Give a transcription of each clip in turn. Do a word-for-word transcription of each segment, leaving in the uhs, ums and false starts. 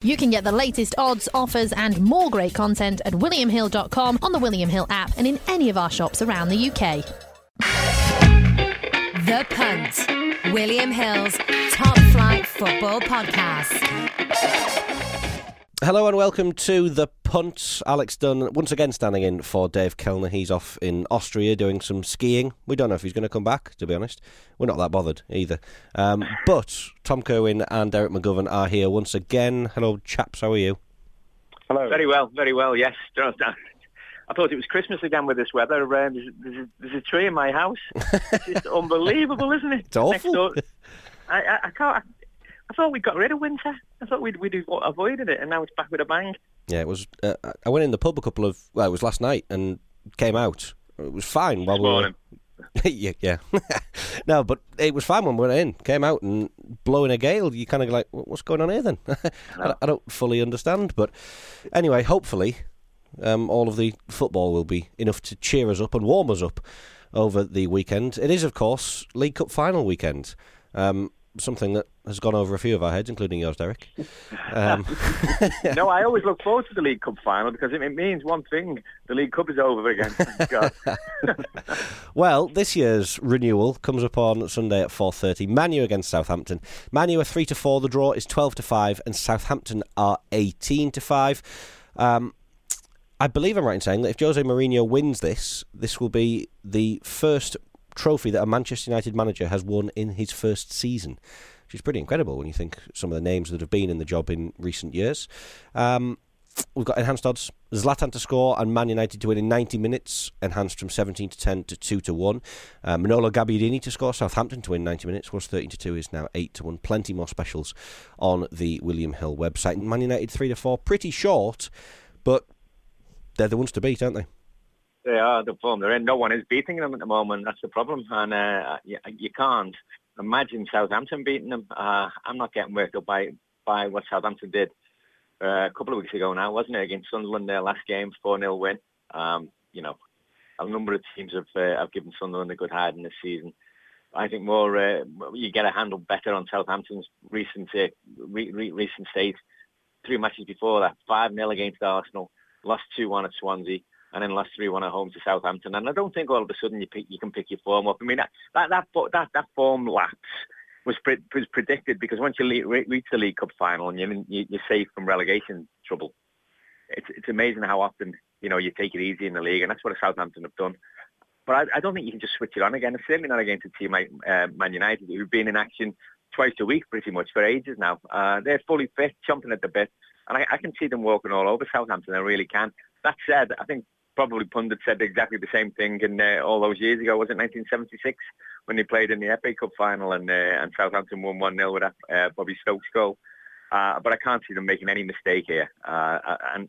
You can get the latest odds, offers and more great content at william hill dot com, on the William Hill app and in any of our shops around the U K. The Punt, William Hill's top flight football podcast. Hello and welcome to The Punt. Alex Dunn once again standing in for Dave Kellner. He's off in Austria doing some skiing. We don't know if he's going to come back, to be honest. We're not that bothered either. Um, but Tom Kerwin and Derek McGovern are here once again. Hello, chaps. How are you? Hello. Very well, very well, yes. I thought it was Christmas again with this weather. Uh, there's, there's, a, there's a tree in my house. It's just unbelievable, isn't it? It's awful. I, I, I can't... I, I thought we got rid of winter. I thought we'd, we'd avoided it, and now it's back with a bang. Yeah, it was. Uh, I went in the pub a couple of. Well, it was last night, and came out. It was fine while this we morning. were. yeah, yeah. No, but it was fine when we went in. Came out and blowing a gale. You kind of like, what's going on here then? I, I don't fully understand, but anyway, hopefully, um, all of the football will be enough to cheer us up and warm us up over the weekend. It is, of course, League Cup final weekend. Um, Something that has gone over a few of our heads, including yours, Derek. Um. No, I always look forward to the League Cup final because it, it means one thing: the League Cup is over again. Thank God. Well, this year's renewal comes up on Sunday at four thirty. Man U against Southampton. Man U are three to four. The draw is twelve to five, and Southampton are eighteen to five. Um, I believe I'm right in saying that if Jose Mourinho wins this, this will be the first trophy that a Manchester United manager has won in his first season, which is pretty incredible when you think some of the names that have been in the job in recent years. Um, we've got enhanced odds: Zlatan to score and Man United to win in ninety minutes, enhanced from seventeen to ten to two to one. Uh, Manolo Gabbiadini to score, Southampton to win ninety minutes, was thirteen to two, is now eight to one. Plenty more specials on the William Hill website. Man United three to four, pretty short, but they're the ones to beat, aren't they? They are the form they're in. No one is beating them at the moment. That's the problem. And uh, you, you can't imagine Southampton beating them. Uh, I'm not getting worked up by, by what Southampton did uh, a couple of weeks ago now, wasn't it? Against Sunderland, their last game, four nil win. Um, you know, a number of teams have, uh, have given Sunderland a good hiding this season. I think more uh, you get a handle better on Southampton's recent uh, re- re- recent state. Three matches before that, five nil against Arsenal, lost two one at Swansea, and then last three one at home to Southampton. And I don't think all of a sudden you pick, you can pick your form up. I mean, that that that that, that form lapse was pre- was predicted because once you le- reach the League Cup final and you're, you, you're safe from relegation trouble, it's it's amazing how often, you know, you take it easy in the league, and that's what Southampton have done. But I, I don't think you can just switch it on again. It's certainly not against a team like uh, Man United, who've been in action twice a week pretty much for ages now. Uh, they're fully fit, chomping at the bit, and I, I can see them walking all over Southampton. I really can. That said, I think probably pundits said exactly the same thing in uh, all those years ago. Was it nineteen seventy-six when they played in the F A Cup final and uh, and Southampton won one nil with that uh, Bobby Stokes goal? Uh, but I can't see them making any mistake here. Uh, and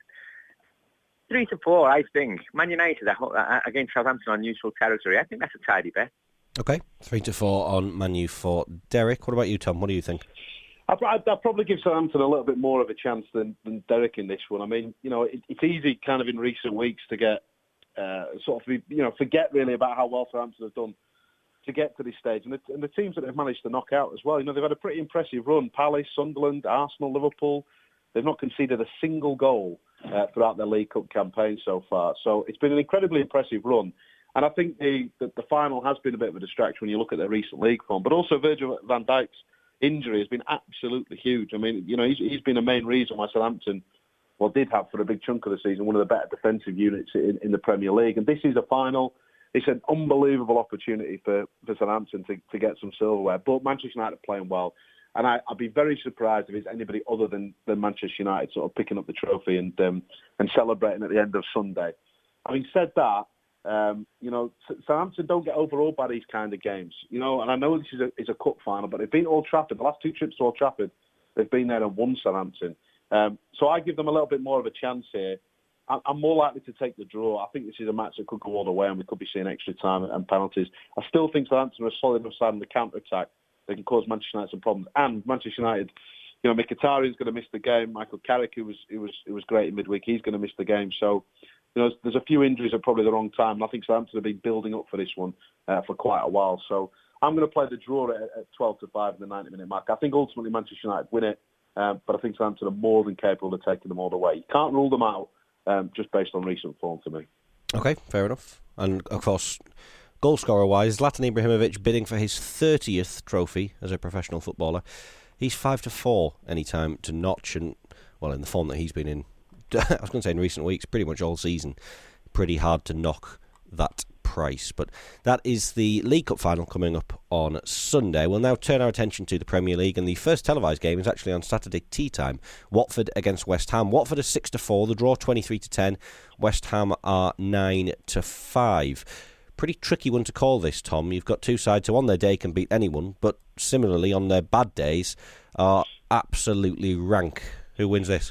three to four, I think. Man United against Southampton on neutral territory. I think that's a tidy bet. Okay, three to four on Man U for Derek. What about you, Tom? What do you think? I'd, I'd probably give Southampton a little bit more of a chance than, than Derek in this one. I mean, you know, it, it's easy kind of in recent weeks to get uh, sort of, you know, forget really about how well Southampton have done to get to this stage. And the, and the teams that they've managed to knock out as well, you know, they've had a pretty impressive run. Palace, Sunderland, Arsenal, Liverpool. They've not conceded a single goal uh, throughout their League Cup campaign so far. So it's been an incredibly impressive run. And I think the, the, the final has been a bit of a distraction when you look at their recent league form. But also Virgil van Dijk's injury has been absolutely huge. I mean, you know, he's, he's been a main reason why Southampton, well, did have for a big chunk of the season one of the better defensive units in, in the Premier League. And this is a final. It's an unbelievable opportunity for, for Southampton to, to get some silverware. But Manchester United are playing well. And I, I'd be very surprised if it's anybody other than, than Manchester United sort of picking up the trophy and um, and celebrating at the end of Sunday. Having said that, Um, you know, Southampton don't get overawed by these kind of games. You know, and I know this is a, is a cup final, but they've been Old Trafford. The last two trips to Old Trafford, they've been there and won Southampton. Um, so I give them a little bit more of a chance here. I'm, I'm more likely to take the draw. I think this is a match that could go all the way and we could be seeing extra time and penalties. I still think Southampton are a solid enough side on the counter-attack. They can cause Manchester United some problems. And Manchester United, you know, Mkhitaryan's going to miss the game. Michael Carrick, who was, who was, who was great in midweek, he's going to miss the game. So, you know, there's a few injuries at probably the wrong time. And I think Southampton have been building up for this one uh, for quite a while. So I'm going to play the draw at, at twelve to five in the ninety minute mark. I think ultimately Manchester United win it. Um, but I think Southampton are more than capable of taking them all the way. You can't rule them out um, just based on recent form to me. Okay, fair enough. And of course, goal scorer wise, Zlatan Ibrahimovic bidding for his thirtieth trophy as a professional footballer. He's five to four any time to notch, and well, in the form that he's been in, I was going to say in recent weeks, pretty much all season, pretty hard to knock that price. But that is the League Cup final coming up on Sunday. We'll now turn our attention to the Premier League, and the first televised game is actually on Saturday tea time. Watford against West Ham. Watford are six to four. The draw twenty-three to ten. West Ham are nine to five. Pretty tricky one to call this, Tom. You've got two sides who on their day can beat anyone, but similarly on their bad days are absolutely rank. Who wins this?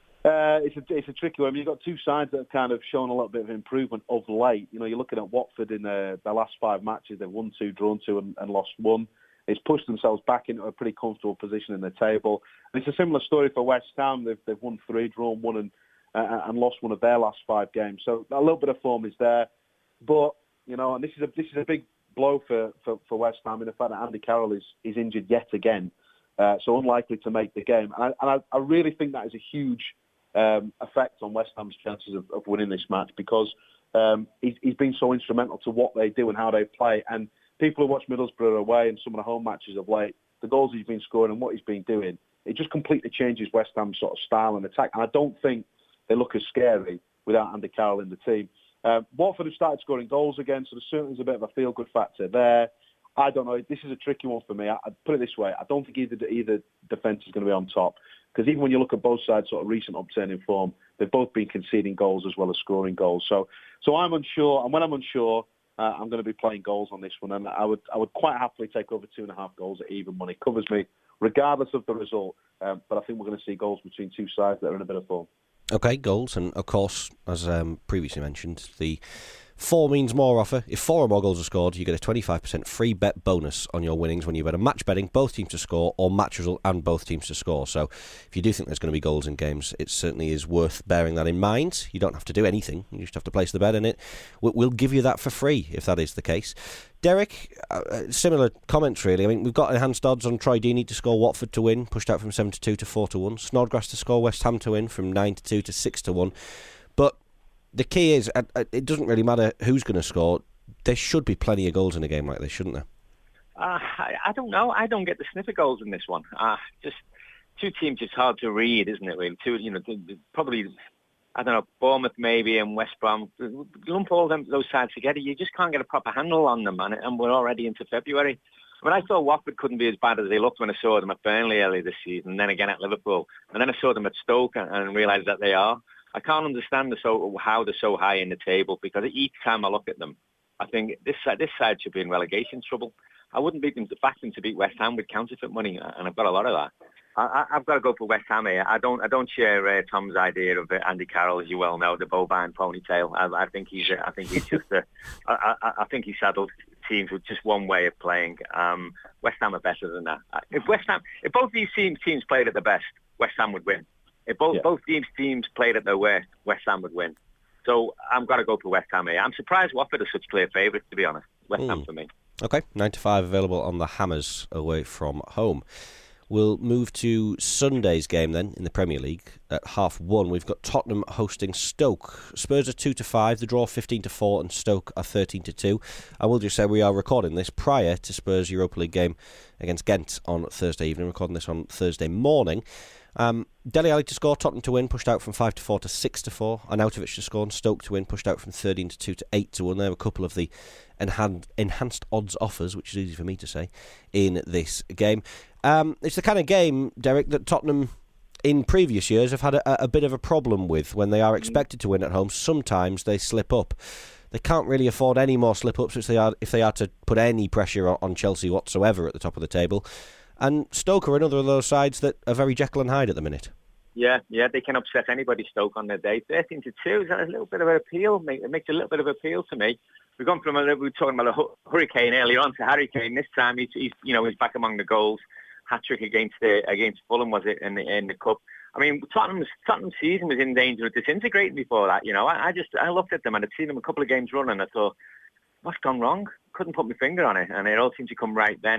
Uh, it's a it's a tricky one. I mean, you've got two sides that have kind of shown a little bit of improvement of late. You know, you're looking at Watford in uh, their last five matches. They've won two, drawn two, and, and lost one. It's pushed themselves back into a pretty comfortable position in the table. And it's a similar story for West Ham. They've they've won three, drawn one, and uh, and lost one of their last five games. So a little bit of form is there, but you know, and this is a this is a big blow for, for, for West Ham in the fact that Andy Carroll is is injured yet again, uh, so unlikely to make the game. And I and I, I really think that is a huge Um, effect on West Ham's chances of, of winning this match, because um, he's, he's been so instrumental to what they do and how they play. And people who watch Middlesbrough away and some of the home matches of late, the goals he's been scoring and what he's been doing, it just completely changes West Ham's sort of style and attack. And I don't think they look as scary without Andy Carroll in the team. Um, Watford have started scoring goals again, so there certainly is a bit of a feel-good factor there. I don't know. This is a tricky one for me. I, I'd put it this way. I don't think either either defence is going to be on top. Because even when you look at both sides' sort of recent upturn in form, they've both been conceding goals as well as scoring goals. So, so I'm unsure, and when I'm unsure, uh, I'm going to be playing goals on this one, and I would, I would quite happily take over two and a half goals at even money. Covers me, regardless of the result. Um, but I think we're going to see goals between two sides that are in a bit of form. Okay, goals, and of course, as um, previously mentioned, the Four means more offer. If four or more goals are scored, you get a twenty-five percent free bet bonus on your winnings when you bet a match betting both teams to score or match result and both teams to score. So if you do think there's going to be goals in games, it certainly is worth bearing that in mind. You don't have to do anything. You just have to place the bet in it. We'll give you that for free if that is the case. Derek, uh, similar comments really. I mean, we've got enhanced odds on Troy Deeney to score Watford to win, pushed out from seven to two to four to one. Snodgrass to score West Ham to win from nine to two to six to one. But the key is, uh, it doesn't really matter who's going to score. There should be plenty of goals in a game like this, shouldn't there? Uh, I, I don't know. I don't get the sniff of goals in this one. Uh, just two teams is hard to read, isn't it? Really, two, you know, probably I don't know, Bournemouth maybe and West Brom. Lump all them those sides together, you just can't get a proper handle on them, and, and we're already into February. But I thought Watford couldn't be as bad as they looked when I saw them at Burnley early this season, and then again at Liverpool, and then I saw them at Stoke and, and realised that they are. I can't understand the so, how they're so high in the table, because each time I look at them, I think this side, this side should be in relegation trouble. I wouldn't beat them to back them to beat West Ham with counterfeit money, and I've got a lot of that. I, I've got to go for West Ham here. I don't, I don't share uh, Tom's idea of uh, Andy Carroll, as you well know, the bovine ponytail. I, I think he's, uh, I think he's just, a, I, I, I think he saddled teams with just one way of playing. Um, West Ham are better than that. If West Ham, if both these teams teams played at their best, West Ham would win. If both yeah. both teams teams played at their worst, West Ham would win. So I'm going to go for West Ham here. I'm surprised Watford are such clear favourites, to be honest. West mm. Ham for me. Okay, nine to five available on the Hammers away from home. We'll move to Sunday's game then in the Premier League at half one. We've got Tottenham hosting Stoke. Spurs are two to five. The draw fifteen to four, and Stoke are thirteen to two. I will just say we are recording this prior to Spurs' Europa League game against Ghent on Thursday evening. Recording this on Thursday morning. Um, Dele Alli to score, Tottenham to win, pushed out from five to four to six to four. Arnautovic to score, and Stoke to win, pushed out from thirteen to two to eight to one. There are a couple of the enhan- enhanced odds offers, which is easy for me to say, in this game. Um, it's the kind of game, Derek, that Tottenham in previous years have had a, a bit of a problem with when they are expected to win at home. Sometimes they slip up. They can't really afford any more slip-ups if they are, if they are to put any pressure on Chelsea whatsoever at the top of the table. And Stoke are another of those sides that are very Jekyll and Hyde at the minute. Yeah, yeah, they can upset anybody, Stoke, on their day. thirteen to two is a little bit of an appeal. It makes a little bit of appeal to me. We've gone from a, we were talking about a hurricane earlier on to Harry Kane. This time, he's, he's you know he's back among the goals. Hat trick against the, against Fulham, was it, in the in the cup? I mean, Tottenham's Tottenham's season was in danger of disintegrating before that. You know, I, I just I looked at them and I'd seen them a couple of games running. I thought, what's gone wrong? Couldn't put my finger on it, and it all seemed to come right then.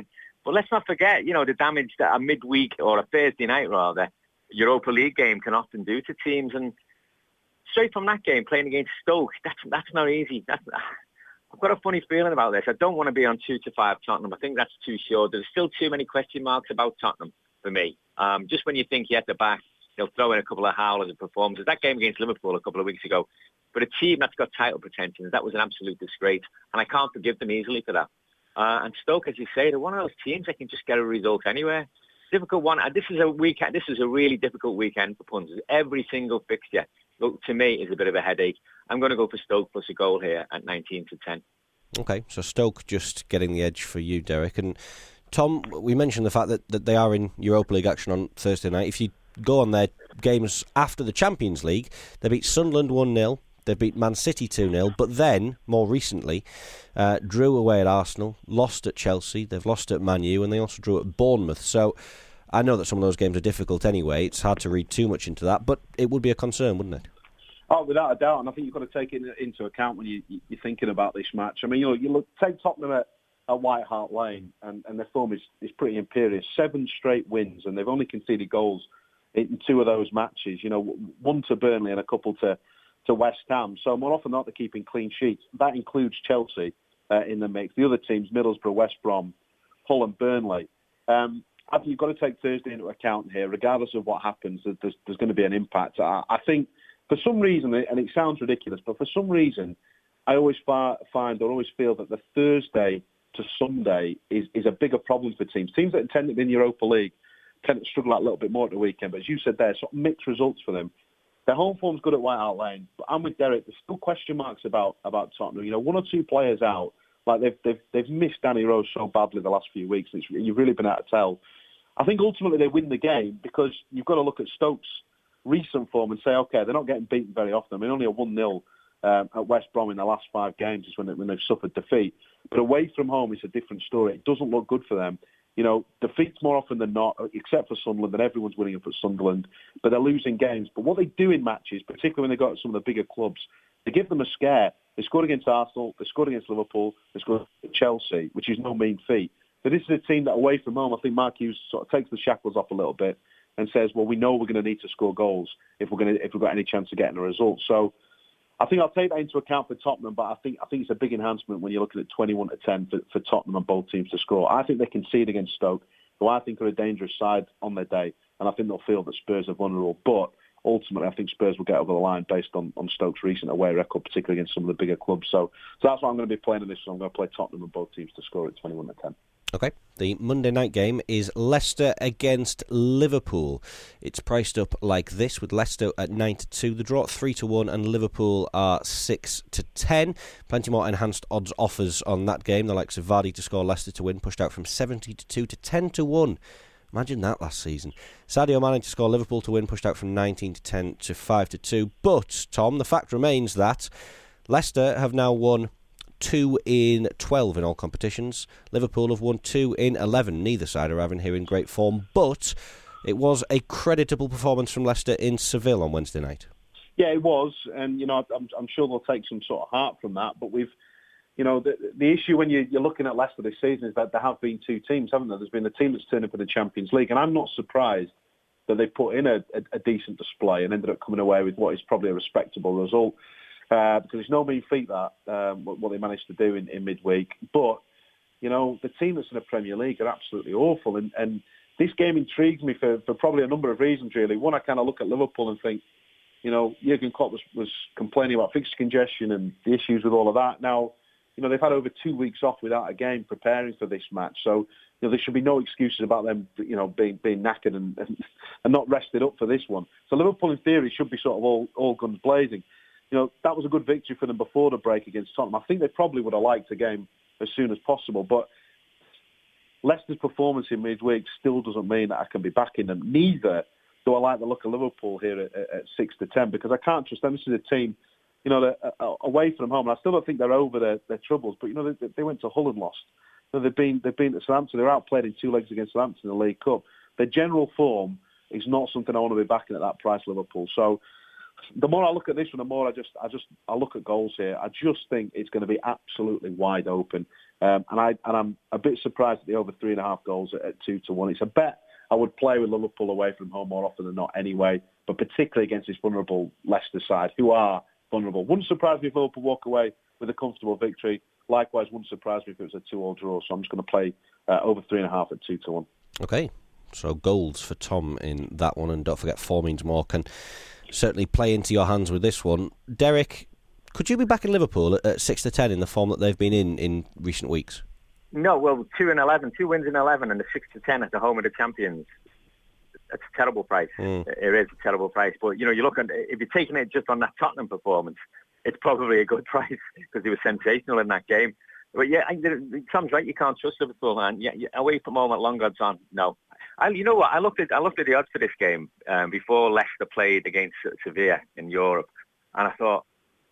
But let's not forget, you know, the damage that a midweek or a Thursday night, rather, Europa League game can often do to teams. And straight from that game, playing against Stoke, that's that's not easy. That's, I've got a funny feeling about this. I don't want to be on two to five Tottenham. I think that's too short. There's still too many question marks about Tottenham for me. Um, just when you think you're at the back, they'll throw in a couple of howlers and performances. That game against Liverpool a couple of weeks ago, but a team that's got title pretensions, that was an absolute disgrace. And I can't forgive them easily for that. Uh, and Stoke, as you say, they're one of those teams that can just get a result anywhere. Difficult one. This is a weekend. This is a really difficult weekend for punters. Every single fixture, look, to me, is a bit of a headache. I'm going to go for Stoke plus a goal here at nineteen to ten. Okay, so Stoke just getting the edge for you, Derek. And Tom, we mentioned the fact that, that they are in Europa League action on Thursday night. If you go on their games after the Champions League, they beat Sunderland one nil. They beat Man City two nil, but then, more recently, uh, drew away at Arsenal, lost at Chelsea, they've lost at Man U, and they also drew at Bournemouth. So I know that some of those games are difficult anyway. It's hard to read too much into that, but it would be a concern, wouldn't it? Oh, without a doubt, and I think you've got to take it into account when you, you're thinking about this match. I mean, you know, you look, take Tottenham at, at White Hart Lane, and, and their form is, is pretty imperious. Seven straight wins, and they've only conceded goals in two of those matches. You know, one to Burnley and a couple to to West Ham. So more often than not, they're keeping clean sheets. That includes Chelsea uh, in the mix. The other teams, Middlesbrough, West Brom, Hull and Burnley. Um, I think you've got to take Thursday into account here. Regardless of what happens, there's, there's going to be an impact. I, I think for some reason, and it sounds ridiculous, but for some reason, I always find or always feel that the Thursday to Sunday is, is a bigger problem for teams. Teams that tend to be in the Europa League tend to struggle out a little bit more at the weekend. But as you said there, sort of mixed results for them. Their home form's good at White Hart Lane, but I'm with Derek. There's still question marks about, about Tottenham. You know, one or two players out, like they've they've they've missed Danny Rose so badly the last few weeks. It's, you've really been able to tell. I think ultimately they win the game because you've got to look at Stoke's recent form and say, okay, they're not getting beaten very often. I mean, only a one nil um, at West Brom in the last five games is when, they, when they've suffered defeat. But away from home, it's a different story. It doesn't look good for them. You know, defeats more often than not, except for Sunderland, and everyone's winning up at Sunderland, but they're losing games. But what they do in matches, particularly when they go to some of the bigger clubs, they give them a scare. They scored against Arsenal, they scored against Liverpool, they scored against Chelsea, which is no mean feat. But this is a team that away from home, I think Mark Hughes sort of takes the shackles off a little bit and says, well, we know we're going to need to score goals if we're going to, if we've got any chance of getting a result. So I think I'll take that into account for Tottenham, but I think I think it's a big enhancement when you're looking at twenty-one to ten for, for Tottenham and both teams to score. I think they concede against Stoke, who I think are a dangerous side on their day, and I think they'll feel that Spurs are vulnerable. But ultimately, I think Spurs will get over the line based on, on Stoke's recent away record, particularly against some of the bigger clubs. So, so that's what I'm going to be playing in this one. I'm going to play Tottenham and both teams to score at twenty-one to ten. Okay, the Monday night game is Leicester against Liverpool. It's priced up like this, with Leicester at nine to two, the draw at three to one, and Liverpool are six to ten. Plenty more enhanced odds offers on that game. The likes of Vardy to score, Leicester to win, pushed out from seventy to two to ten to one. Imagine that last season. Sadio Mane to score, Liverpool to win, pushed out from nineteen to ten to five to two. But, Tom, the fact remains that Leicester have now won two in twelve in all competitions. Liverpool have won two in eleven. Neither side are having here in great form, but it was a creditable performance from Leicester in Seville on Wednesday night. Yeah, it was, and you know, I'm, I'm sure they'll take some sort of heart from that. But we've, you know, the, the issue when you, you're looking at Leicester this season is that there have been two teams, haven't there? There's been the team that's turned up for the Champions League, and I'm not surprised that they put in a, a, a decent display and ended up coming away with what is probably a respectable result. Uh, because it's no mean feat that um, what they managed to do in, in midweek. But you know, the team that's in the Premier League are absolutely awful, and, and this game intrigues me for, for probably a number of reasons. Really, one, I kind of look at Liverpool and think, you know, Jurgen Klopp was, was complaining about fixture congestion and the issues with all of that. Now, you know, they've had over two weeks off without a game preparing for this match, so you know there should be no excuses about them, you know, being being knackered and and, and not rested up for this one. So Liverpool, in theory, should be sort of all all guns blazing. You know, that was a good victory for them before the break against Tottenham. I think they probably would have liked a game as soon as possible, but Leicester's performance in midweek still doesn't mean that I can be backing them. Neither do I like the look of Liverpool here at, at six to ten, because I can't trust them. This is a team, you know, uh, away from home, and I still don't think they're over their, their troubles. But you know, they, they went to Hull and lost. You know, they've been they've been to Southampton. They were outplayed in two legs against Southampton in the League Cup. Their general form is not something I want to be backing at that price, Liverpool. So the more I look at this one, the more I just, I just, I look at goals here. I just think it's going to be absolutely wide open. Um, and, I, and I'm a bit surprised at the over three and a half goals at, at two to one. It's a bet I would play with Liverpool away from home more often than not anyway, but particularly against this vulnerable Leicester side, who are vulnerable. Wouldn't surprise me if Liverpool walk away with a comfortable victory. Likewise, wouldn't surprise me if it was a two-all draw. So I'm just going to play uh, over three and a half at two to one. Okay, so goals for Tom in that one, and don't forget four means more can certainly play into your hands with this one. Derek, could you be back in Liverpool at, at six to ten in the form that they've been in in recent weeks? No, well, two and eleven, two wins in eleven, and the six to ten at the home of the champions. That's a terrible price. Mm. It is a terrible price. But you know, you look at if you're taking it just on that Tottenham performance, it's probably a good price because they were sensational in that game. But yeah, I, Tom's right. You can't trust Liverpool, and yeah, away from home at long odds on. No, I, you know what? I looked at I looked at the odds for this game um, before Leicester played against Sevilla in Europe, and I thought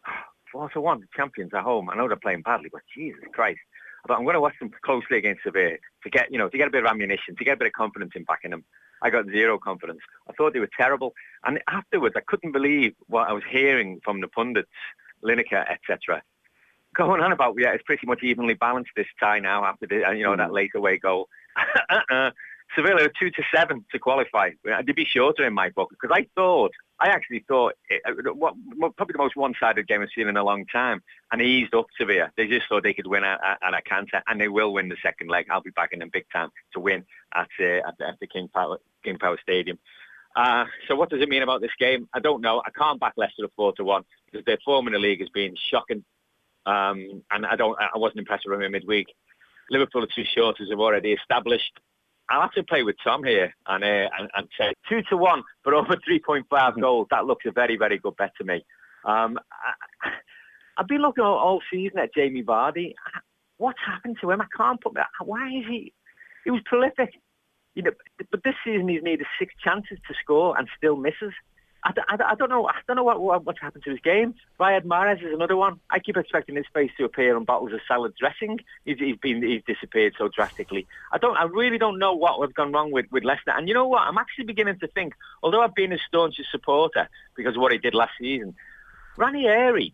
four to one, champions at home. I know they're playing badly, but Jesus Christ! I thought I'm going to watch them closely against Sevilla to get you know to get a bit of ammunition, to get a bit of confidence in backing them. I got zero confidence. I thought they were terrible, and afterwards I couldn't believe what I was hearing from the pundits, Lineker, et cetera. Going on about, yeah, it's pretty much evenly balanced this tie now after the, you know, mm. that late away goal. uh-uh. Sevilla are two to seven to qualify. They'd be shorter in my book because I thought, I actually thought, it, what, probably the most one-sided game I've seen in a long time, and they eased up Sevilla. They just thought they could win at, at, at a canter, and they will win the second leg. I'll be back in them big time to win at, uh, at, the, at the King Power, King Power Stadium. Uh, so what does it mean about this game? I don't know. I can't back Leicester at four to one because their form in the league has been shocking. Um, and I don't. I wasn't impressed with them in midweek. Liverpool are too short, as they've already established. I'll have to play with Tom here and uh, and, and say two to one, but over three point five goals. That looks a very, very good bet to me. Um, I, I've been looking all, all season at Jamie Vardy. What's happened to him? I can't put that. Why is he? He was prolific, you know. But this season he's needed six chances to score and still misses. I, I, I don't know. I don't know what, what what's happened to his game. Riyad Mahrez is another one. I keep expecting his face to appear on bottles of salad dressing. He's, he's been he's disappeared so drastically. I don't. I really don't know what has gone wrong with, with Leicester. And you know what? I'm actually beginning to think. Although I've been a staunch supporter because of what he did last season, Ranieri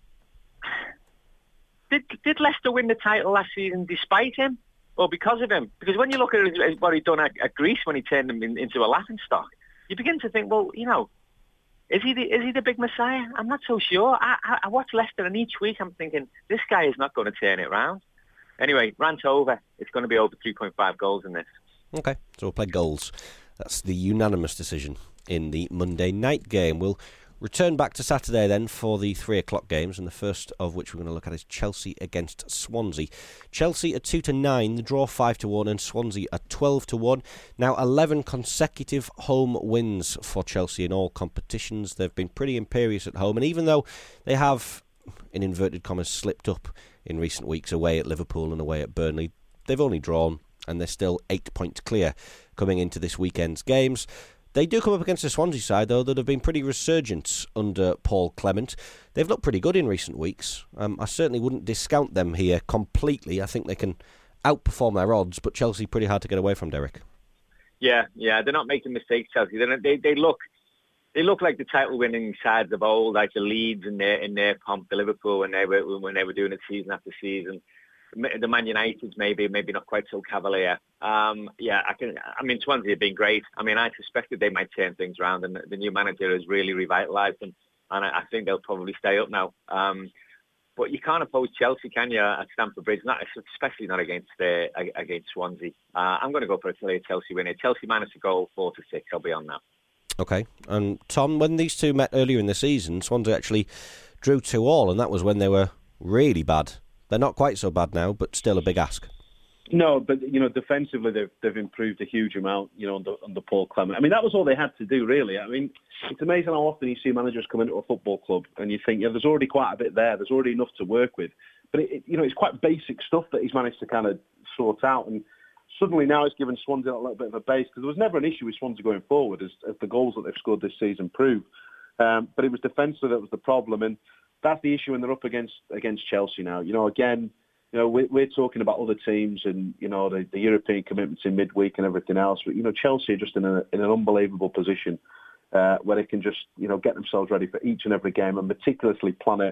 did did Leicester win the title last season despite him or because of him? Because when you look at his, what he'd done at, at Greece when he turned them in, into a laughingstock, you begin to think, well, you know. Is he the is he the big messiah? I'm not so sure. I, I, I watch Leicester and each week I'm thinking, this guy is not going to turn it around. Anyway, rant over. It's going to be over three point five goals in this. Okay, so we'll play goals. That's the unanimous decision in the Monday night game. We'll return back to Saturday then for the three o'clock games, and the first of which we're going to look at is Chelsea against Swansea. Chelsea at two to nine, the draw five to one, and Swansea at twelve to one. Now eleven consecutive home wins for Chelsea in all competitions. They've been pretty imperious at home, and even though they have, in inverted commas, slipped up in recent weeks away at Liverpool and away at Burnley, they've only drawn, and they're still eight points clear coming into this weekend's games. They do come up against the Swansea side, though, that have been pretty resurgent under Paul Clement. They've looked pretty good in recent weeks. Um, I certainly wouldn't discount them here completely. I think they can outperform their odds, but Chelsea pretty hard to get away from, Derek. Yeah, yeah, they're not making mistakes, Chelsea. They're, they they look they look like the title-winning sides of old, like the Leeds in their in their pomp, the Liverpool when they were when they were doing it season after season. The Man United maybe, maybe not quite so cavalier. Um, yeah, I can. I mean, Swansea have been great. I mean, I suspected they might turn things around, and the new manager has really revitalised them, and I, I think they'll probably stay up now. Um, but you can't oppose Chelsea, can you, at Stamford Bridge? Not especially not against uh, against Swansea. Uh, I'm going to go for a clear Chelsea win. Chelsea minus a goal, four to six. I'll be on that. Okay, and Tom, when these two met earlier in the season, Swansea actually drew two all, and that was when they were really bad. They're not quite so bad now, but still a big ask. No, but, you know, defensively they've they've improved a huge amount, you know, under, under Paul Clement. I mean, that was all they had to do, really. I mean, it's amazing how often you see managers come into a football club and you think, yeah, there's already quite a bit there. There's already enough to work with. But, it, it, you know, it's quite basic stuff that he's managed to kind of sort out. And suddenly now he's given Swansea a little bit of a base, because there was never an issue with Swansea going forward, as, as the goals that they've scored this season prove. Um, but it was defensively that was the problem. And that's the issue when they're up against against Chelsea now. You know, again, you know, we're, we're talking about other teams and, you know, the, the European commitments in midweek and everything else. But, you know, Chelsea are just in, a, in an unbelievable position uh, where they can just, you know, get themselves ready for each and every game and meticulously plan it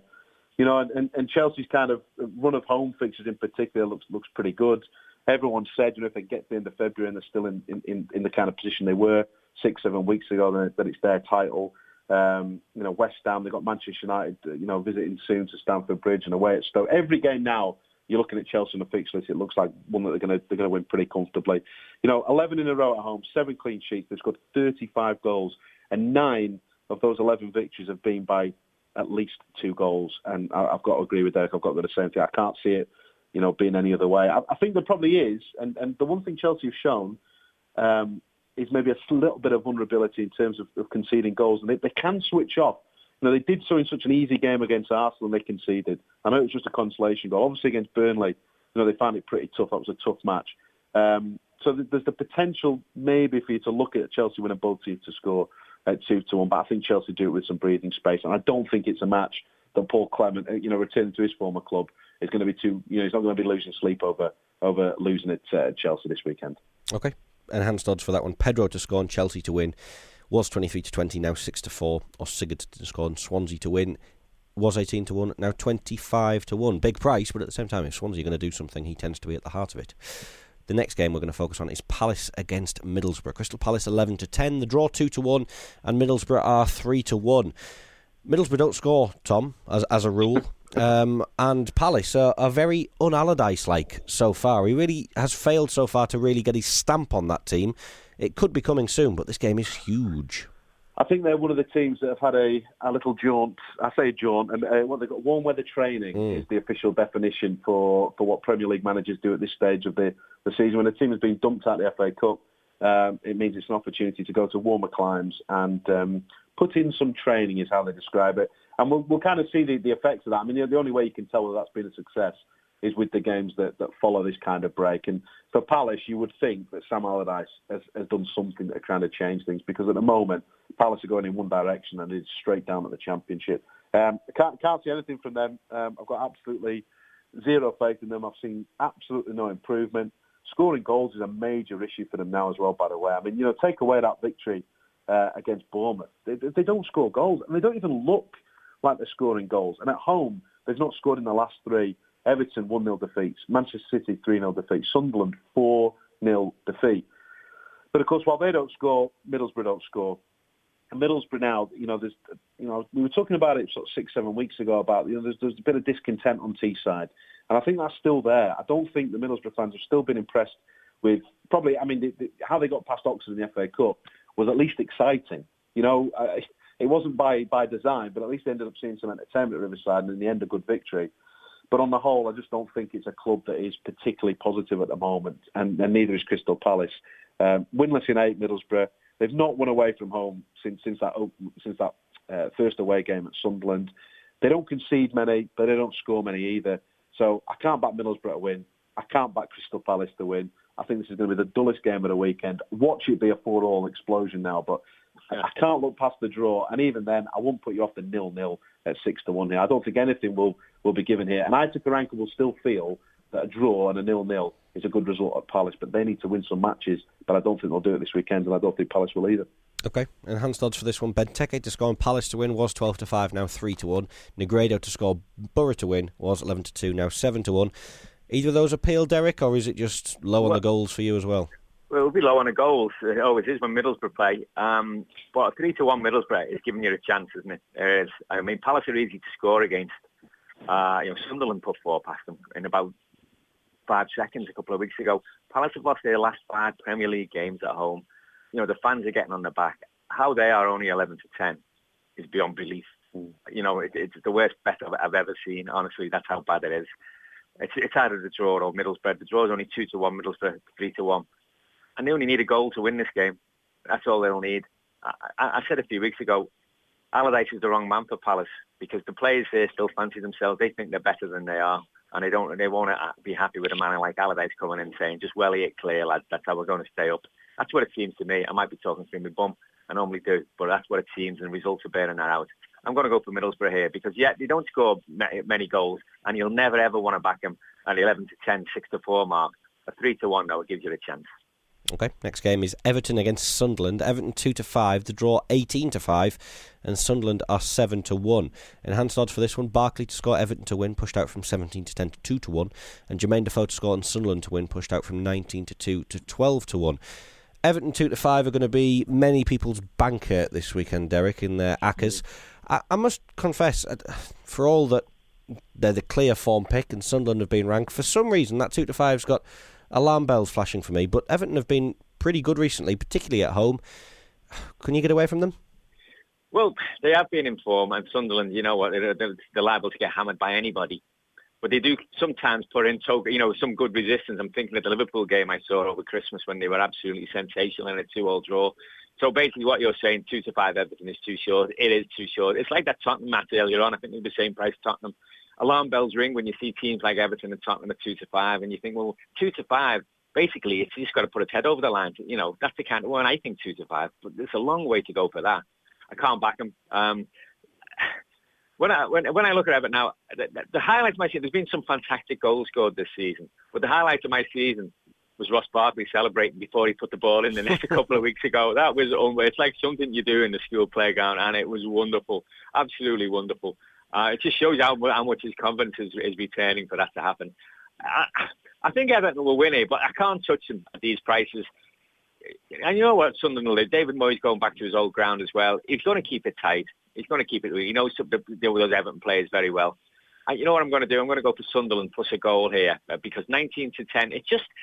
You know, and, and Chelsea's kind of run of home fixtures in particular looks looks pretty good. Everyone said, you know, if they get to the end of February and they're still in, in, in the kind of position they were six, seven weeks ago, then that it's their title. Um, you know, West Ham, they've got Manchester United, you know, visiting soon to Stamford Bridge and away at Stoke. Every game now, you're looking at Chelsea on the fixture list, it looks like one that they're going to they're going to win pretty comfortably. You know, eleven in a row at home, seven clean sheets. They've scored thirty-five goals, and nine of those eleven victories have been by at least two goals. And I, I've got to agree with Derek. I've got to go the same thing. I can't see it, you know, being any other way. I, I think there probably is, and, and the one thing Chelsea have shown um, is maybe a little bit of vulnerability in terms of, of conceding goals, and they, they can switch off. You know, they did so in such an easy game against Arsenal and they conceded. I know it was just a consolation goal. Obviously against Burnley, you know, they found it pretty tough. That was a tough match. Um, so there's the potential maybe for you to look at Chelsea winning both teams to score at two to one, but I think Chelsea do it with some breathing space, and I don't think it's a match that Paul Clement, you know, returning to his former club, is going to be too. You know, he's not going to be losing sleep over over losing at uh, Chelsea this weekend. Okay, enhanced odds for that one. Pedro to score and Chelsea to win was twenty-three to twenty, now six to four. Or Sigurd to score and Swansea to win was eighteen to one, now twenty-five to one. Big price, but at the same time, if Swansea are going to do something, he tends to be at the heart of it. The next game we're going to focus on is Palace against Middlesbrough. Crystal Palace eleven to ten, the draw two to one, and Middlesbrough are three to one. Middlesbrough don't score, Tom, as as a rule. Um, and Palace are, are very un-Allardyce-like so far. He really has failed so far to really get his stamp on that team. It could be coming soon, but this game is huge. I think they're one of the teams that have had a, a little jaunt. I say jaunt, and uh, what they've got warm weather training mm. is the official definition for, for what Premier League managers do at this stage of the, the season. When a team has been dumped out of the F A Cup, um, it means it's an opportunity to go to warmer climes and um, put in some training, is how they describe it. And we'll, we'll kind of see the, the effects of that. I mean, the only way you can tell whether that's been a success is with the games that, that follow this kind of break. And for Palace, you would think that Sam Allardyce has, has done something to kind of change things, because at the moment, Palace are going in one direction and it's straight down at the Championship. Um, I can't, can't see anything from them. Um, I've got absolutely zero faith in them. I've seen absolutely no improvement. Scoring goals is a major issue for them now as well, by the way. I mean, you know, take away that victory uh, against Bournemouth. They, they don't score goals, and they don't even look like they're scoring goals. And at home, they've not scored in the last three. Everton one nil defeats, Manchester City three nil defeats, Sunderland four nil defeat. But of course, while they don't score, Middlesbrough don't score. And Middlesbrough now, you know, there's, you know, we were talking about it sort of six, seven weeks ago about, you know, there's, there's a bit of discontent on Teesside, and I think that's still there. I don't think the Middlesbrough fans have still been impressed with probably. I mean, the, the, how they got past Oxford in the F A Cup was at least exciting. You know, uh, it wasn't by by design, but at least they ended up seeing some entertainment at Riverside, and in the end, a good victory. But on the whole, I just don't think it's a club that is particularly positive at the moment, and, and neither is Crystal Palace. Um, winless in eight, Middlesbrough. They've not won away from home since since that since that uh, first away game at Sunderland. They don't concede many, but they don't score many either. So I can't back Middlesbrough to win. I can't back Crystal Palace to win. I think this is going to be the dullest game of the weekend. Watch it be a four-all explosion now, but I can't look past the draw. And even then, I won't put you off the nil-nil at six to one here. I don't think anything will, will be given here. And I took the rank will still feel that a draw and a nil-nil is a good result at Palace, but they need to win some matches. But I don't think they'll do it this weekend, and I don't think Palace will either. Okay, enhanced odds for this one. Benteke to score and Palace to win was twelve to five, now three to one. Negredo to score, Borough to win was eleven to two, now seven to one. Either of those appeal, Derek, or is it just low well, on the goals for you as well? Well, it'll be low on the goals. It always is when Middlesbrough play. Um, but a three to one Middlesbrough is giving you a chance, isn't it? It is. I mean, Palace are easy to score against. Uh, you know, Sunderland put four past them in about five seconds a couple of weeks ago. Palace have lost their last five Premier League games at home. You know, the fans are getting on the back. How they are only eleven to ten is beyond belief. Mm. You know, it, it's the worst bet I've, I've ever seen. Honestly, that's how bad it is. It's, it's either the draw or Middlesbrough. The draw is only two to one, Middlesbrough three to one. And they only need a goal to win this game. That's all they'll need. I, I, I said a few weeks ago, Allardyce is the wrong man for Palace, because the players here still fancy themselves. They think they're better than they are, and they don't. They won't be happy with a man like Allardyce coming in and saying, "Just welly it clear, lads. That's how we're going to stay up." That's what it seems to me. I might be talking through my bum. I normally do, but that's what it seems, and results are bearing that out. I'm going to go for Middlesbrough here because, yeah, they don't score many goals, and you'll never ever want to back them at the eleven to ten, six to four mark. A three to one, though, it gives you a chance. Okay, next game is Everton against Sunderland. Everton two to five, the draw eighteen to five, and Sunderland are seven to one. Enhanced odds for this one: Barkley to score, Everton to win, pushed out from seventeen to ten to two to one, and Jermaine Defoe to score and Sunderland to win, pushed out from nineteen to two to twelve to one. Everton two to five are going to be many people's banker this weekend, Derek, in their Ackers. I, I must confess, for all that they're the clear form pick and Sunderland have been ranked, for some reason that two to five's got alarm bells flashing for me, but Everton have been pretty good recently, particularly at home. Can you get away from them? Well, they have been in form, and Sunderland, you know what, they're, they're liable to get hammered by anybody. But they do sometimes put in, you know, some good resistance. I'm thinking of the Liverpool game I saw over Christmas when they were absolutely sensational in a two-all draw. So basically what you're saying, two to five Everton is too short. It is too short. It's like that Tottenham match earlier on. I think they were the same price Tottenham. Alarm bells ring when you see teams like Everton and Tottenham at two to five, and you think, well, two to five, basically, it's just got to put its head over the line. You know, that's the kind of one I think two to five, but there's a long way to go for that. I can't back them. Um, when I when when I look at Everton now, the, the highlights of my season, there's been some fantastic goals scored this season, but the highlight of my season was Ross Barkley celebrating before he put the ball in the net a couple of weeks ago. That was unbelievable. It's like something you do in the school playground, and it was wonderful, absolutely wonderful. Uh, it just shows how, how much his confidence is, is returning for that to happen. I, I think Everton will win it, but I can't touch them at these prices. And you know what Sunderland will do? David Moyes going back to his old ground as well. He's going to keep it tight. He's going to keep it. He knows to deal with those Everton players very well. And you know what I'm going to do? I'm going to go for Sunderland plus a goal here uh, because nineteen to ten. It just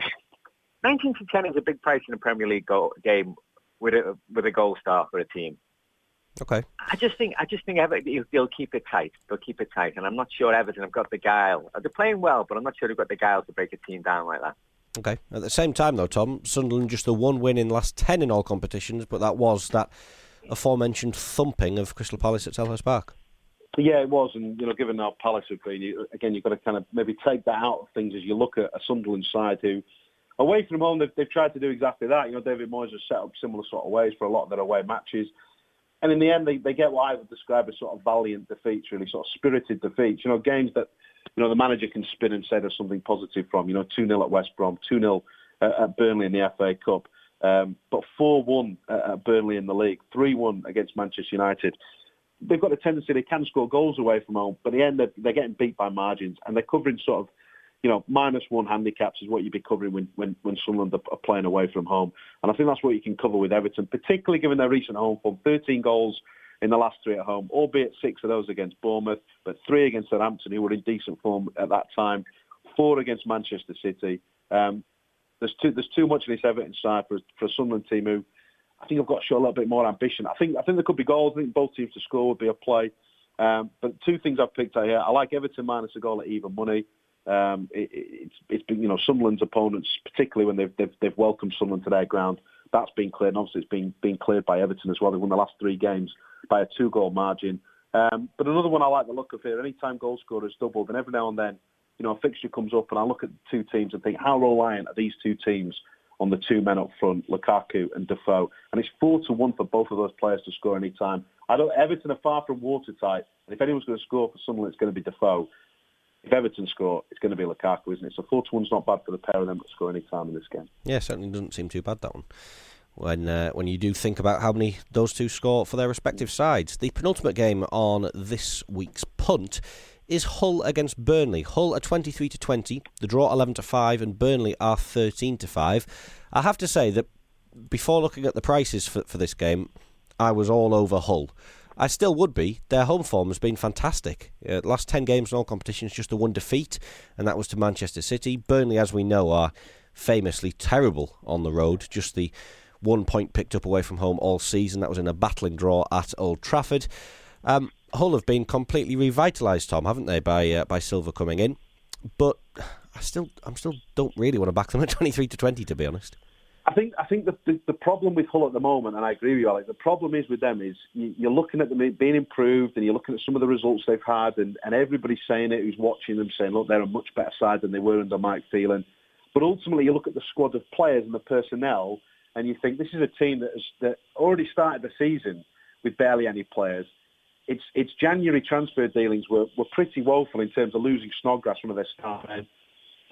nineteen to ten is a big price in a Premier League goal, game with a with a goal star for a team. Okay. I just think I just think Everton, they'll keep it tight. They'll keep it tight, and I'm not sure Everton have got the guile. They're playing well, but I'm not sure they've got the guile to break a team down like that. Okay. At the same time, though, Tom, Sunderland just the one win in the last ten in all competitions, but that was that aforementioned thumping of Crystal Palace at Selhurst Park. Yeah, it was, and you know, given how Palace have been, you, again, you've got to kind of maybe take that out of things as you look at a Sunderland side who, away from home, they've, they've tried to do exactly that. You know, David Moyes has set up similar sort of ways for a lot of their away matches. And in the end, they, they get what I would describe as sort of valiant defeats, really, sort of spirited defeats. You know, games that, you know, the manager can spin and say there's something positive from. You know, two nil at West Brom, two nil at Burnley in the F A Cup, um, but four one at Burnley in the league, three one against Manchester United. They've got a tendency, they can score goals away from home, but in the end, they're, they're getting beat by margins, and they're covering sort of, you know, minus one handicaps is what you'd be covering when, when, when Sunderland are playing away from home. And I think that's what you can cover with Everton, particularly given their recent home form. thirteen goals in the last three at home, albeit six of those against Bournemouth, but three against Southampton, who were in decent form at that time, four against Manchester City. Um, there's too there's too much in this Everton side for, for a Sunderland team who I think have got to show a little bit more ambition. I think I think there could be goals. I think both teams to score would be a play. Um, but two things I've picked out here. I like Everton minus a goal at even money. Um, it, it's, it's been, you know, Sunderland's opponents, particularly when they've, they've, they've welcomed Sunderland to their ground, that's been cleared. And obviously, it's been, been cleared by Everton as well. They've won the last three games by a two-goal margin. Um, but another one I like the look of here, anytime goal scorer is doubled, and every now and then, you know, a fixture comes up, and I look at the two teams and think, how reliant are these two teams on the two men up front, Lukaku and Defoe? And it's four to one for both of those players to score any time. I don't. Everton are far from watertight, and if anyone's going to score for Sunderland, it's going to be Defoe. If Everton score, it's going to be Lukaku, isn't it? So four to one's not bad for the pair of them to score any time in this game. Yeah, certainly doesn't seem too bad, that one. When uh, when you do think about how many those two score for their respective sides. The penultimate game on this week's punt is Hull against Burnley. Hull are twenty-three to twenty, the draw eleven to five, and Burnley are thirteen to five. I have to say that before looking at the prices for, for this game, I was all over Hull. I still would be. Their home form has been fantastic. Uh, last ten games in all competitions, just the one defeat, and that was to Manchester City. Burnley, as we know, are famously terrible on the road. Just the one point picked up away from home all season. That was in a battling draw at Old Trafford. Um, Hull have been completely revitalised, Tom, haven't they, by uh, by Silva coming in? But I still, I'm still don't really want to back them at twenty-three to twenty, to be honest. I think I think the, the the problem with Hull at the moment, and I agree with you, Alex, the problem is with them is you, you're looking at them being improved, and you're looking at some of the results they've had, and, and everybody's saying it who's watching them, saying, look, they're a much better side than they were under Mike Phelan. But ultimately, you look at the squad of players and the personnel, and you think this is a team that has that already started the season with barely any players. Its its January transfer dealings were, were pretty woeful in terms of losing Snodgrass, one of their star men.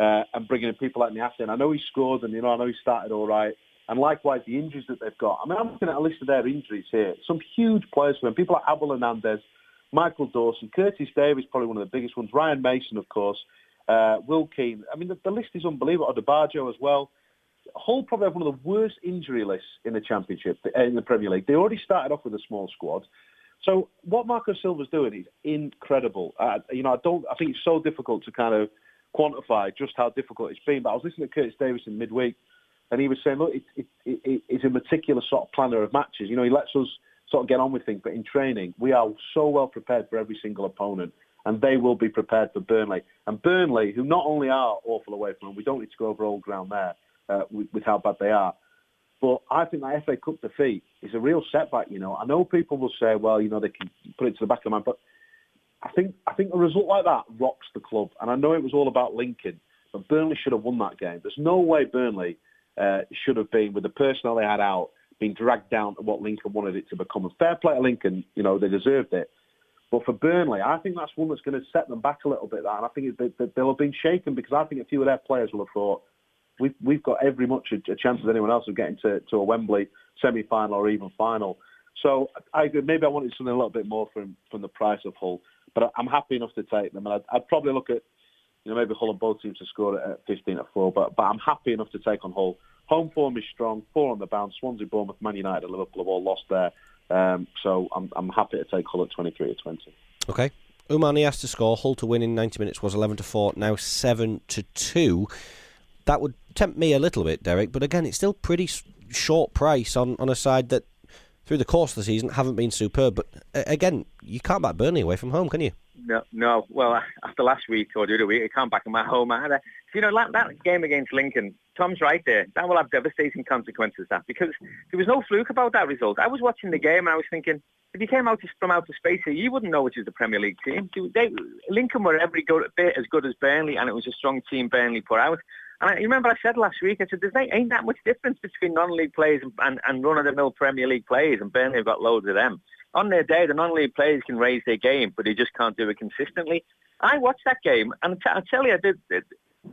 uh, and bringing in people like Niasse. And I know he scored, and you know I know he started all right. And likewise, the injuries that they've got. I mean, I'm looking at a list of their injuries here. Some huge players for them. People like Abel Hernandez, Michael Dawson, Curtis Davis, probably one of the biggest ones. Ryan Mason, of course. Uh, Will Keane. I mean, the, the list is unbelievable. Odebajo as well. Hull probably have one of the worst injury lists in the Championship, in the Premier League. They already started off with a small squad. So what Marco Silva's doing is incredible. Uh, you know, I don't. I think it's so difficult to kind of quantify just how difficult it's been. But I was listening to Curtis Davis in midweek, and he was saying, look, it, it, it, it's a meticulous sort of planner of matches. You know, he lets us sort of get on with things. But in training, we are so well prepared for every single opponent. And they will be prepared for Burnley. And Burnley, who not only are awful away from home, we don't need to go over old ground there uh, with, with how bad they are. But I think that F A Cup defeat is a real setback, you know. I know people will say, well, you know, they can put it to the back of the mind. But I think I think a result like that rocks the club. And I know it was all about Lincoln, but Burnley should have won that game. There's no way Burnley uh, should have been, with the personnel they had out, being dragged down to what Lincoln wanted it to become. And fair play to Lincoln, you know, they deserved it. But for Burnley, I think that's one that's going to set them back a little bit. And I think that they'll have been shaken because I think a few of their players will have thought, we've, we've got every much a, a chance as anyone else of getting to, to a Wembley semi-final or even final. So I agree. Maybe I wanted something a little bit more from, from the price of Hull. But I'm happy enough to take them. And I'd, I'd probably look at, you know, maybe Hull and both teams to score it at fifteen at four. But, but I'm happy enough to take on Hull. Home form is strong. Four on the bounce. Swansea, Bournemouth, Man United and Liverpool have all lost there. Um, so I'm I'm happy to take Hull at twenty-three to twenty. Okay. Oumar Niasse to score. Hull to win in ninety minutes was eleven to four, now seven to two. That would tempt me a little bit, Derek, but again, it's still pretty short price on, on a side that, through the course of the season, haven't been superb. But uh, again, you can't back Burnley away from home, can you? No, no. Well, after last week or the other week, I can't back them at home either. You know, that, that game against Lincoln, Tom's right there. That will have devastating consequences, that, because there was no fluke about that result. I was watching the game and I was thinking, if you came out from outer space here, you wouldn't know which is the Premier League team. They, Lincoln were every bit as good as Burnley, and it was a strong team Burnley put out. And I remember I said last week, I said, there ain't that much difference between non-league players and, and, and run-of-the-mill Premier League players, and Burnley have got loads of them. On their day, the non-league players can raise their game, but they just can't do it consistently. I watched that game, and I tell you, I did. did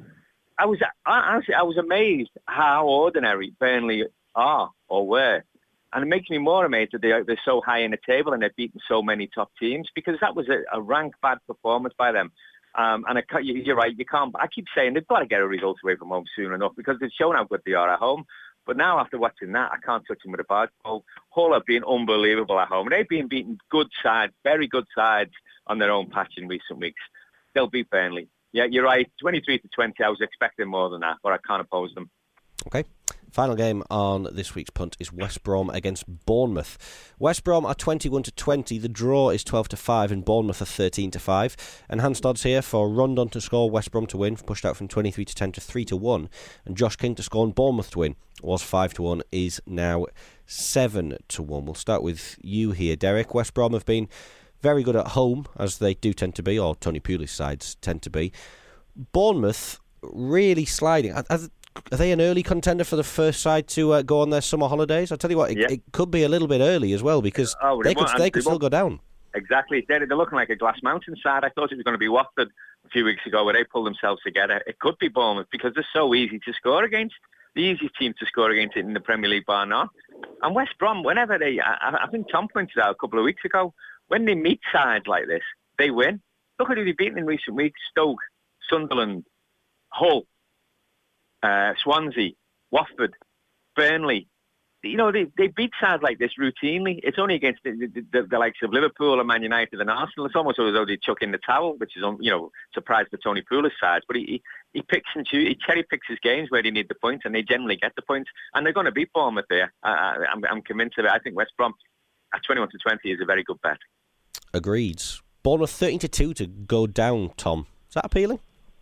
I was I, I was amazed how ordinary Burnley are or were. And it makes me more amazed that they are, they're so high in the table and they've beaten so many top teams, because that was a, a rank bad performance by them. Um, and I, you're right, you can't. I keep saying they've got to get a result away from home soon enough, because they've shown how good they are at home. But now, after watching that, I can't touch them with a barge pole. Hull have been unbelievable at home. They've been beating good sides, very good sides, on their own patch in recent weeks. They'll beat Burnley. Yeah, you're right. twenty-three to twenty. I was expecting more than that, but I can't oppose them. Okay. Final game on this week's punt is West Brom against Bournemouth. West Brom are twenty-one to twenty. The draw is twelve to five, and Bournemouth are thirteen to five. And Hans Dodds here for Rondon to score, West Brom to win, pushed out from twenty-three to ten to three to one. And Josh King to score and Bournemouth to win, was five to one, is now seven to one. We'll start with you here, Derek. West Brom have been very good at home, as they do tend to be, or Tony Pulis' sides tend to be. Bournemouth really sliding. Are, are they an early contender for the first side to uh, go on their summer holidays? I'll tell you what, it, yeah. it could be a little bit early as well, because oh, they, they could, they could they still go down. Exactly. They're, they're looking like a Glass Mountain side. I thought it was going to be Watford a few weeks ago, where they pulled themselves together. It could be Bournemouth, because they're so easy to score against. The easiest team to score against in the Premier League, bar none. And West Brom, whenever they, I, I think Tom pointed out a couple of weeks ago, when they meet sides like this, they win. Look at who they've beaten in recent weeks: Stoke, Sunderland, Hull, uh, Swansea, Watford, Burnley. You know, they, they beat sides like this routinely. It's only against the, the, the, the likes of Liverpool and Man United and Arsenal. It's almost as though they chuck in the towel, which is, you know, surprise for Tony Pulis' sides. But he, he, he picks and chooses, he cherry picks his games where they need the points, and they generally get the points. And they're going to beat Bournemouth there. I, I'm, I'm convinced of it. I think West Brom at twenty-one to twenty is a very good bet. Agreed. Bournemouth thirteen to two to go down, Tom. Is that appealing?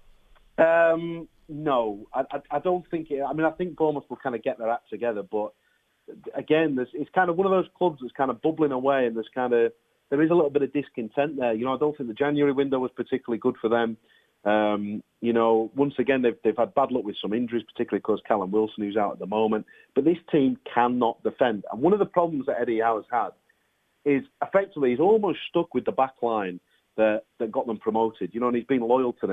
Um, no, I, I, I don't think it. I mean, I think Bournemouth will kind of get their act together, but again, there's, it's kind of one of those clubs that's kind of bubbling away, and there's kind of there is a little bit of discontent there. You know, I don't think the January window was particularly good for them. Um, you know, once again, they've they've had bad luck with some injuries, particularly because Callum Wilson, who's out at the moment. But this team cannot defend, and one of the problems that Eddie Howe's had is effectively he's almost stuck with the back line that, that got them promoted, you know, and he's been loyal to them.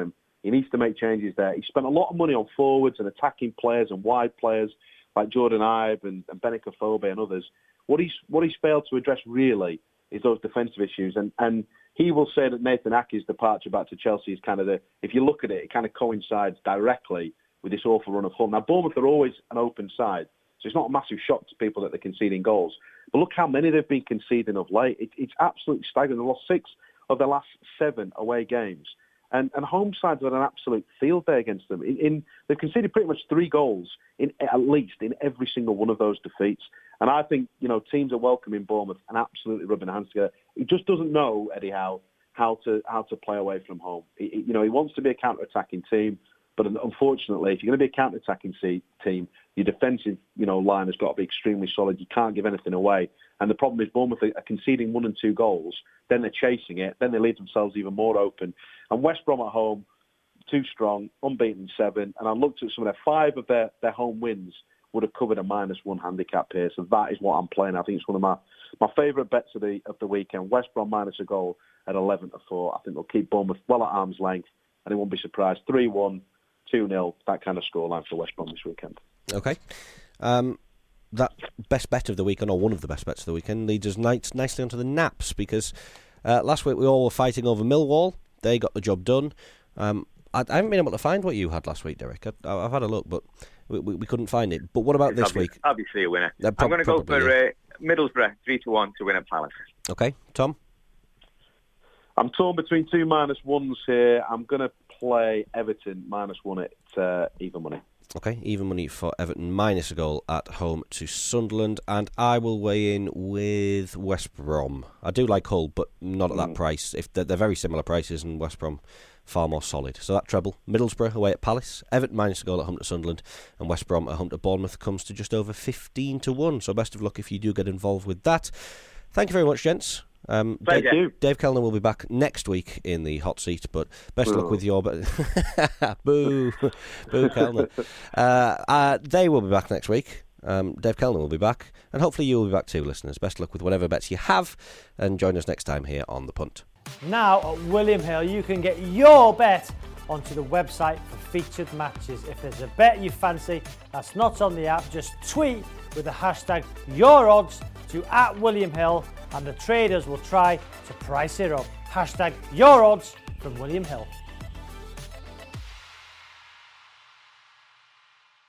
He needs to make changes there. He spent a lot of money on forwards and attacking players and wide players like Jordan Ibe and, and Benik Afobe and others. What he's what he's failed to address really is those defensive issues. And, and he will say that Nathan Ake's departure back to Chelsea is kind of the, if you look at it, it kind of coincides directly with this awful run of form. Now, Bournemouth are always an open side, so it's not a massive shock to people that they're conceding goals. But look how many they've been conceding of late. It, it's absolutely staggering. They've lost six of their last seven away games. And, and home sides have had an absolute field day against them. In, in, they've conceded pretty much three goals, in at least, in every single one of those defeats. And I think, you know, teams are welcoming Bournemouth and absolutely rubbing hands together. He just doesn't know, Eddie Howe, how to how to play away from home. He, he, you know, he wants to be a counter-attacking team, but unfortunately, if you're going to be a counter-attacking team, your defensive, you know, line has got to be extremely solid. You can't give anything away. And the problem is Bournemouth are conceding one and two goals, then they're chasing it, then they leave themselves even more open. And West Brom at home, too strong, unbeaten seven. And I looked at some of their five of their, their home wins would have covered a minus one handicap here. So that is what I'm playing. I think it's one of my, my favourite bets of the of the weekend. West Brom minus a goal at eleven to four. I think they'll keep Bournemouth well at arm's length, and it won't be surprised. three one, two nil, that kind of scoreline for West Brom this weekend. Okay. Um, that best bet of the weekend, or one of the best bets of the weekend, leads us nice, nicely onto the naps, because uh, last week we all were fighting over Millwall. They got the job done. Um, I, I haven't been able to find what you had last week, Derek. I, I've had a look, but we, we, we couldn't find it. But what about it's this obvious, week? Obviously a winner. Uh, prob- I'm going to go probably, for yeah. uh, Middlesbrough three to one to win at Palace. Okay, Tom? I'm torn between two minus ones here. I'm going to play Everton minus one at uh, even money. Okay, even money for Everton, minus a goal at home to Sunderland, and I will weigh in with West Brom. I do like Hull, but not at that mm. price. If they're, they're very similar prices, and West Brom far more solid. So that treble, Middlesbrough away at Palace, Everton minus a goal at home to Sunderland, and West Brom at home to Bournemouth comes to just over fifteen to one. So best of luck if you do get involved with that. Thank you very much, gents. Um, Thank Dave, you. Dave Kellner will be back next week in the hot seat, but best of Boo. luck with your... Be- Boo! Boo, Kellner. Uh, uh, they will be back next week. Um, Dave Kellner will be back, and hopefully you will be back too, listeners. Best of luck with whatever bets you have, and join us next time here on The Punt. Now at William Hill, you can get your bet onto the website for featured matches. If there's a bet you fancy that's not on the app, just tweet with the hashtag YourOdds to at William Hill, and the traders will try to price it up. Hashtag YourOdds from William Hill.